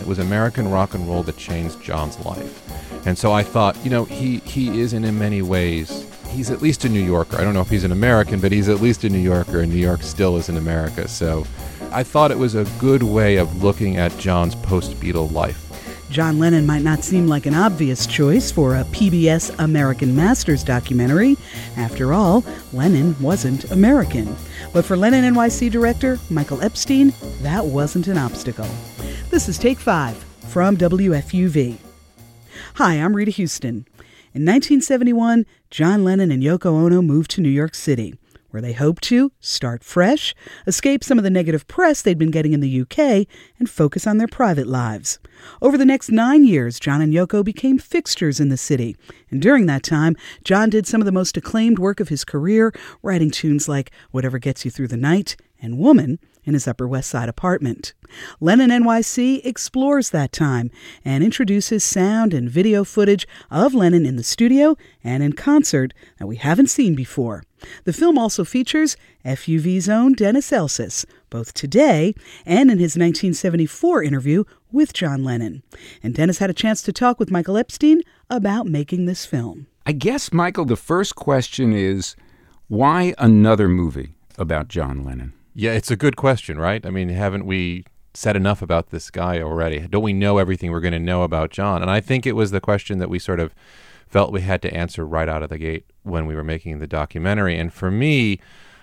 It was American rock and roll that changed John's life. And so I thought, he is in many ways, he's at least a New Yorker. I don't know if he's an American, but he's at least a New Yorker, and New York still is in America. So I thought it was a good way of looking at John's post-Beatle life. John Lennon might not seem like an obvious choice for a PBS American Masters documentary. After all, Lennon wasn't American. But for Lennon NYC director Michael Epstein, that wasn't an obstacle. This is Take 5 from WFUV. Hi, I'm Rita Houston. In 1971, John Lennon and Yoko Ono moved to New York City, where they hoped to start fresh, escape some of the negative press they'd been getting in the UK, and focus on their private lives. Over the next 9 years, John and Yoko became fixtures in the city. And during that time, John did some of the most acclaimed work of his career, writing tunes like Whatever Gets You Through the Night and Woman in his Upper West Side apartment. Lennon NYC explores that time and introduces sound and video footage of Lennon in the studio and in concert that we haven't seen before. The film also features FUV's own Dennis Elsas, both today and in his 1974 interview with John Lennon. And Dennis had a chance to talk with Michael Epstein about making this film. I guess, Michael, the first question is, why another movie about John Lennon? Yeah, it's a good question, right? I mean, haven't we said enough about this guy already? Don't we know everything we're going to know about John? And I think it was the question that we sort of felt we had to answer right out of the gate when we were making the documentary. And for me,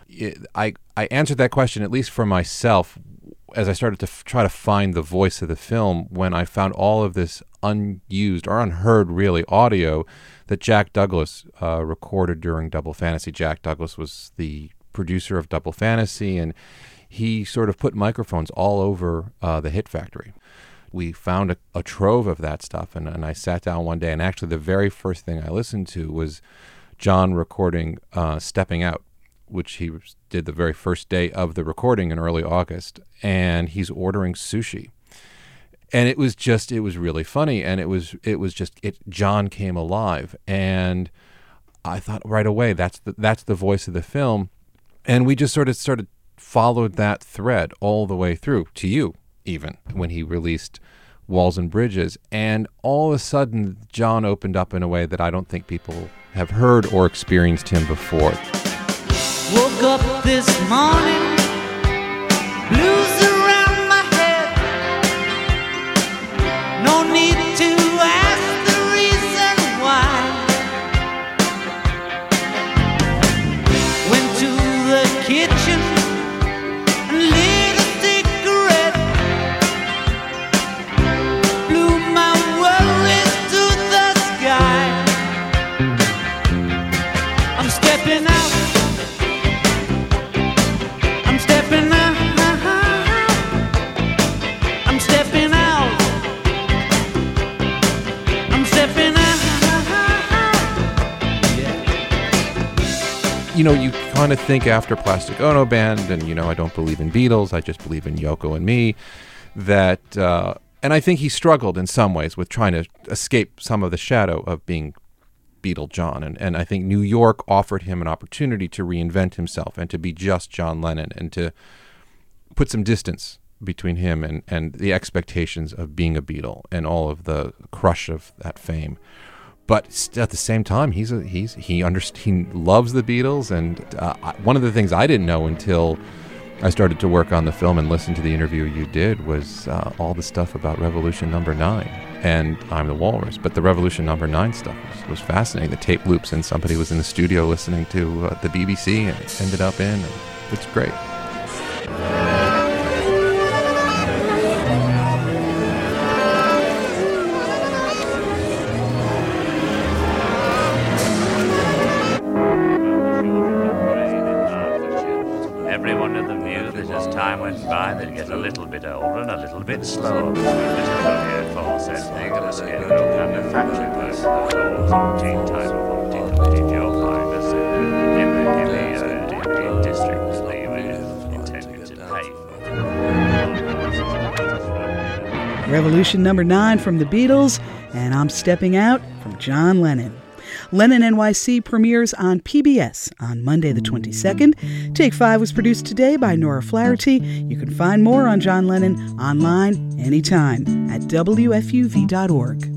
I answered that question, at least for myself, as I started to try to find the voice of the film, when I found all of this unused or unheard, really, audio that Jack Douglas recorded during Double Fantasy. Jack Douglas was the producer of Double Fantasy, and he sort of put microphones all over the Hit Factory. We found a trove of that stuff, and I sat down one day, and actually the very first thing I listened to was John recording Stepping Out, which he did the very first day of the recording in early August, and he's ordering sushi. And it was really funny, and John came alive, and I thought right away, that's the voice of the film. And we just sort of followed that thread all the way through to you, even when he released Walls and Bridges. And all of a sudden, John opened up in a way that I don't think people have heard or experienced him before. Woke up this morning, blues around my head. No need to ask the reason why. Went to the kitchen and lit a cigarette. Blew my worries to the sky. I'm stepping out. I'm stepping out. I'm stepping out. I'm stepping out. You know, you kind of think after Plastic Ono Band and, I don't believe in Beatles, I just believe in Yoko and me, that, and I think he struggled in some ways with trying to escape some of the shadow of being Beatle John. And I think New York offered him an opportunity to reinvent himself and to be just John Lennon and to put some distance between him and the expectations of being a Beatle and all of the crush of that fame. But at the same time, he loves the Beatles, and one of the things I didn't know until I started to work on the film and listen to the interview you did was all the stuff about Revolution Number 9 and I'm the Walrus. But the Revolution Number 9 stuff was fascinating. The tape loops, and somebody was in the studio listening to the BBC and it ended up in. It's great. Everyone of them knew that as time went by, they'd get a little bit older and a little bit slower. Air Force and Nicholas Gill and the factory person, the time of your miners in the districts that you intended to pay. Revolution Number 9 from the Beatles, and I'm Stepping Out from John Lennon. Lennon NYC premieres on PBS on Monday the 22nd. Take 5 was produced today by Nora Flaherty. You can find more on John Lennon online anytime at WFUV.org.